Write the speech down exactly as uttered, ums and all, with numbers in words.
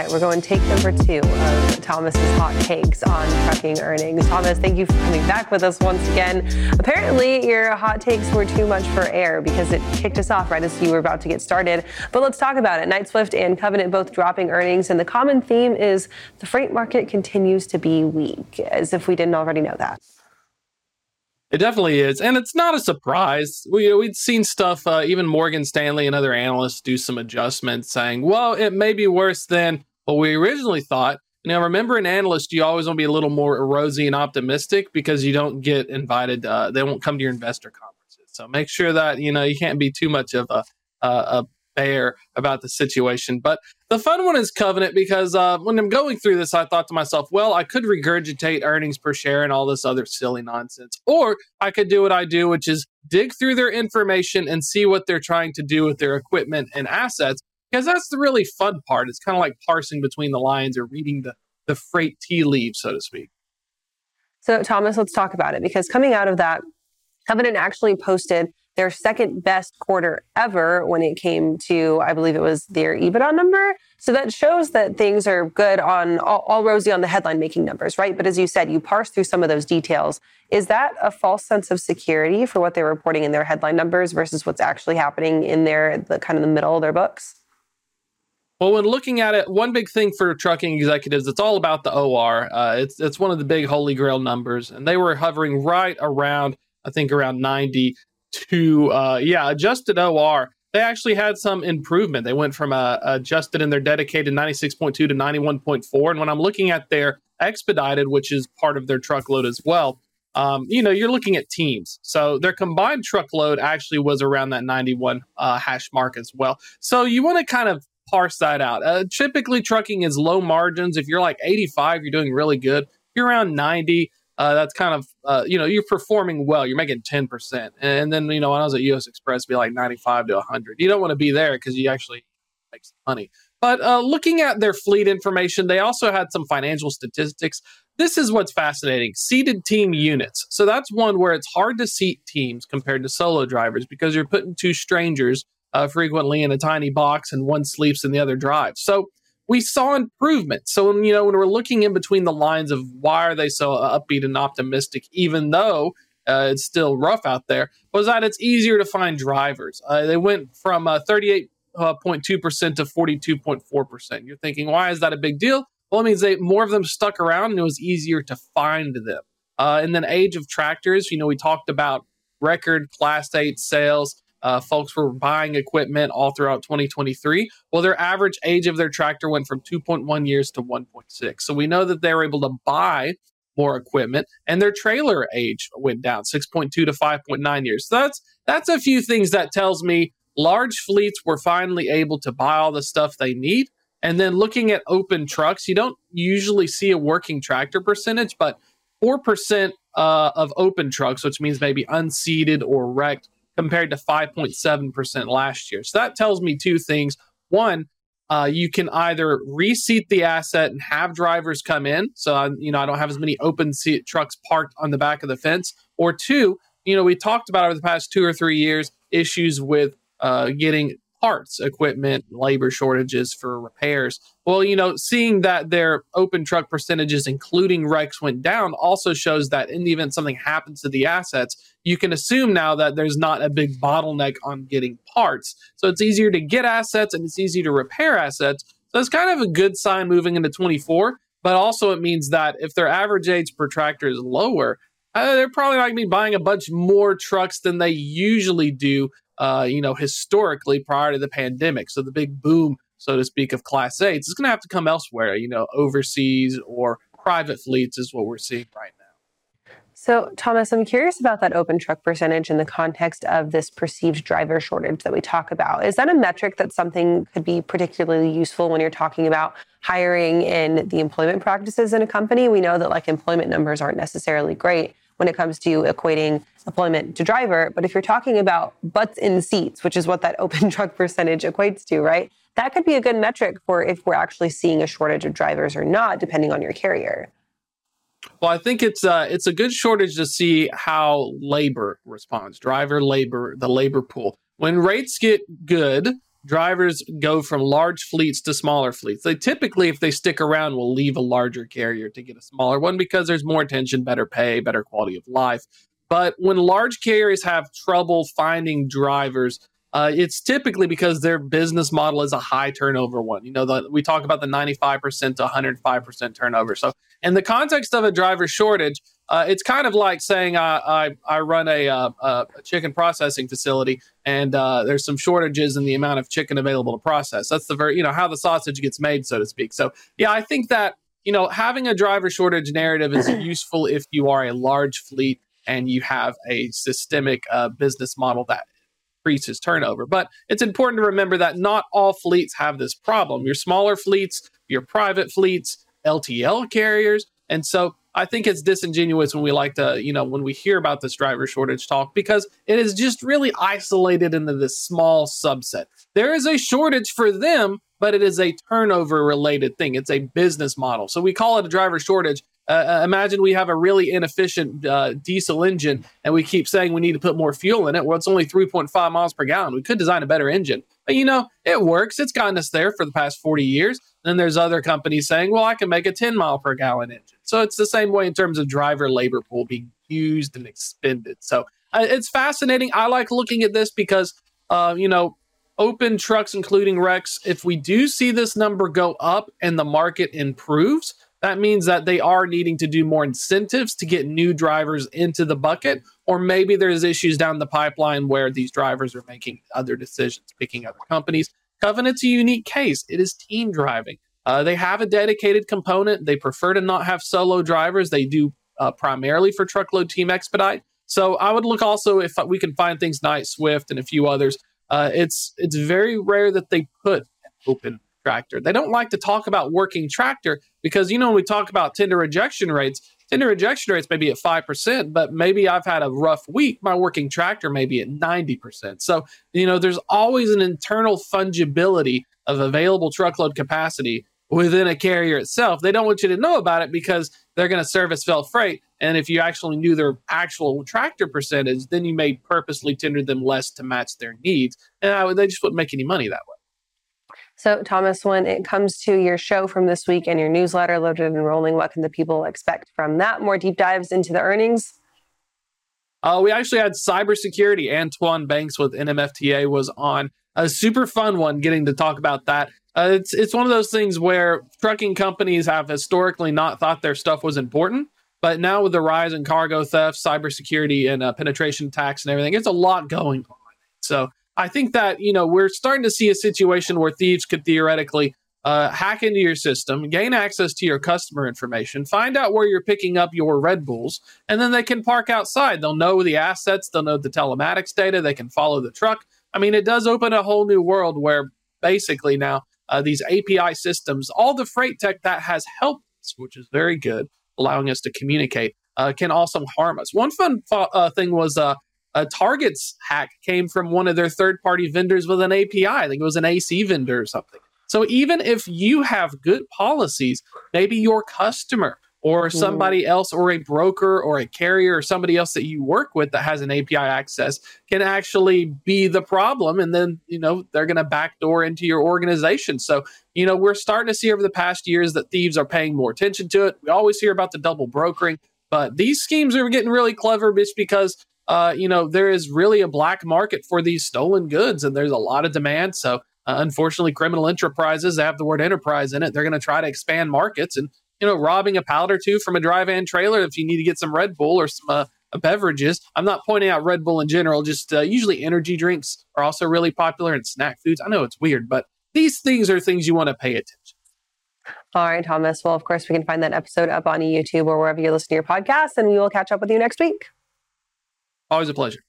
right, we're going take number two of Thomas's hot takes on trucking earnings. Thomas, thank you for coming back with us once again. Apparently, your hot takes were too much for air because it kicked us off right as you were about to get started. But let's talk about it. Knight-Swift and Covenant both dropping earnings, and the common theme is the freight market continues to be weak, as if we didn't already know that. It definitely is, and it's not a surprise. We, we'd seen stuff, uh, even Morgan Stanley and other analysts do some adjustments saying, well, it may be worse than what we originally thought. Now, remember, an analyst, you always want to be a little more rosy and optimistic because you don't get invited. Uh, they won't come to your investor conferences. So make sure that, you know, you can't be too much of a, a, a bear about the situation. But the fun one is Covenant because uh, when I'm going through this, I thought to myself, well, I could regurgitate earnings per share and all this other silly nonsense. Or I could do what I do, which is dig through their information and see what they're trying to do with their equipment and assets. Because that's the really fun part. It's kind of like parsing between the lines or reading the, the freight tea leaves, so to speak. So, Thomas, let's talk about it. Because coming out of that, Covenant actually posted their second best quarter ever when it came to, I believe it was their EBITDA number. So that shows that things are good on all, all rosy on the headline making numbers, right? But as you said, you parse through some of those details. Is that a false sense of security for what they're reporting in their headline numbers versus what's actually happening in their, the kind of the middle of their books? Well, when looking at it, one big thing for trucking executives, it's all about the O R. Uh, it's it's one of the big holy grail numbers, and they were hovering right around, I think, around ninety to, uh, yeah, adjusted O R. They actually had some improvement. They went from uh, adjusted in their dedicated ninety-six point two to ninety-one point four, and when I'm looking at their expedited, which is part of their truckload as well, um, you know, you're looking at teams. So their combined truckload actually was around that ninety-one uh, hash mark as well. So you want to kind of parse that out. Uh, typically, trucking is low margins. If you're like eighty-five, you're doing really good. If you're around ninety, uh, that's kind of, uh, you know, you're performing well. You're making ten percent. And then, you know, when I was at U S Express, it'd be like ninety-five to one hundred. You don't want to be there because you actually make some money. But uh, looking at their fleet information, they also had some financial statistics. This is what's fascinating. Seated team units. So that's one where it's hard to seat teams compared to solo drivers because you're putting two strangers Uh, frequently in a tiny box and one sleeps and the other drives. So we saw improvement. So, when, you know, when we're looking in between the lines of why are they so upbeat and optimistic, even though uh, it's still rough out there, was that it's easier to find drivers. Uh, they went from uh, thirty-eight point two percent to forty-two point four percent. You're thinking, why is that a big deal? Well, it means they more of them stuck around and it was easier to find them. Uh, and then age of tractors, you know, we talked about record Class eight sales. Uh, folks were buying equipment all throughout twenty twenty-three. Well, their average age of their tractor went from two point one years to one point six. So we know that they were able to buy more equipment, and their trailer age went down six point two to five point nine years. So that's that's a few things that tells me large fleets were finally able to buy all the stuff they need. And then looking at open trucks, you don't usually see a working tractor percentage, but four percent uh, of open trucks, which means maybe unseated or wrecked, compared to five point seven percent last year. So that tells me two things. One, uh, you can either reseat the asset and have drivers come in. So, I, you know, I don't have as many open seat trucks parked on the back of the fence. Or two, you know, we talked about over the past two or three years, issues with uh, getting parts, equipment, labor shortages for repairs. Well, you know, seeing that their open truck percentages, including wrecks, went down also shows that in the event something happens to the assets, you can assume now that there's not a big bottleneck on getting parts. So it's easier to get assets and it's easy to repair assets. So it's kind of a good sign moving into twenty-four, but also it means that if their average age per tractor is lower, uh, they're probably not going to be buying a bunch more trucks than they usually do, uh, you know, historically prior to the pandemic. So the big boom, so to speak, of Class eights is going to have to come elsewhere, you know, overseas or private fleets is what we're seeing right now. So, Thomas, I'm curious about that open truck percentage in the context of this perceived driver shortage that we talk about. Is that a metric that something could be particularly useful when you're talking about hiring and the employment practices in a company? We know that like employment numbers aren't necessarily great when it comes to equating employment to driver. But if you're talking about butts in seats, which is what that open truck percentage equates to, right? That could be a good metric for if we're actually seeing a shortage of drivers or not, depending on your carrier. Well, I think it's uh, it's a good shortage to see how labor responds, driver labor, the labor pool. When rates get good, drivers go from large fleets to smaller fleets. They typically, if they stick around, will leave a larger carrier to get a smaller one because there's more attention, better pay, better quality of life. But when large carriers have trouble finding drivers, uh, it's typically because their business model is a high turnover one. You know, the, we talk about the ninety-five percent to one hundred five percent turnover. So in the context of a driver shortage, uh, it's kind of like saying I, I, I run a, uh, a chicken processing facility and uh, there's some shortages in the amount of chicken available to process. That's the very, you know, how the sausage gets made, so to speak. So, yeah, I think that, you know, having a driver shortage narrative is useful if you are a large fleet and you have a systemic uh, business model that increases turnover. But it's important to remember that not all fleets have this problem. Your smaller fleets, your private fleets, L T L carriers. And so I think it's disingenuous when we like to, you know, when we hear about this driver shortage talk, because it is just really isolated into this small subset. There is a shortage for them, but it is a turnover related thing. It's a business model. So we call it a driver shortage. Uh, imagine we have a really inefficient uh, diesel engine and we keep saying we need to put more fuel in it. Well, it's only three point five miles per gallon. We could design a better engine. But, you know, it works. It's gotten us there for the past forty years. Then there's other companies saying, well, I can make a ten mile per gallon engine. So it's the same way in terms of driver labor pool being used and expended. So uh, it's fascinating. I like looking at this because, uh, you know, open trucks, including wrecks, if we do see this number go up and the market improves, that means that they are needing to do more incentives to get new drivers into the bucket, or maybe there's issues down the pipeline where these drivers are making other decisions, picking other companies. Covenant's a unique case. It is team driving. Uh, they have a dedicated component. They prefer to not have solo drivers. They do uh, primarily for truckload team expedite. So I would look also if we can find things Knight-Swift and a few others. Uh, it's it's very rare that they put an open tractor. They don't like to talk about working tractor because, you know, when we talk about tender rejection rates, tender rejection rates may be at five percent, but maybe I've had a rough week. My working tractor may be at ninety percent. So, you know, there's always an internal fungibility of available truckload capacity within a carrier itself. They don't want you to know about it because they're going to service Fell Freight. And if you actually knew their actual tractor percentage, then you may purposely tender them less to match their needs. And I would, they just wouldn't make any money that way. So, Thomas, when it comes to your show from this week and your newsletter, Loaded and Rolling, what can the people expect from that? More deep dives into the earnings? Uh, we actually had cybersecurity. Antoine Banks with N M F T A was on. A super fun one, getting to talk about that. Uh, it's it's one of those things where trucking companies have historically not thought their stuff was important. But now with the rise in cargo theft, cybersecurity, and uh, penetration attacks and everything, it's a lot going on. So I think that, you know, we're starting to see a situation where thieves could theoretically uh, hack into your system, gain access to your customer information, find out where you're picking up your Red Bulls, and then they can park outside. They'll know the assets. They'll know the telematics data. They can follow the truck. I mean, it does open a whole new world where basically now uh, these A P I systems, all the freight tech that has helped us, which is very good, allowing us to communicate, uh, can also harm us. One fun uh, thing was uh, a Target's hack came from one of their third-party vendors with an A P I. I think it was an A C vendor or something. So even if you have good policies, maybe your customer or somebody else or a broker or a carrier or somebody else that you work with that has an A P I access can actually be the problem. And then, you know, they're going to backdoor into your organization. So, you know, we're starting to see over the past years that thieves are paying more attention to it. We always hear about the double brokering, but these schemes are getting really clever just because, uh, you know, there is really a black market for these stolen goods and there's a lot of demand. So uh, unfortunately, criminal enterprises, they have the word enterprise in it. They're going to try to expand markets and, you know, robbing a pallet or two from a dry van trailer if you need to get some Red Bull or some uh, beverages. I'm not pointing out Red Bull in general, just uh, usually energy drinks are also really popular and snack foods. I know it's weird, but these things are things you want to pay attention. All right, Thomas. Well, of course, we can find that episode up on YouTube or wherever you listen to your podcast, and we will catch up with you next week. Always a pleasure.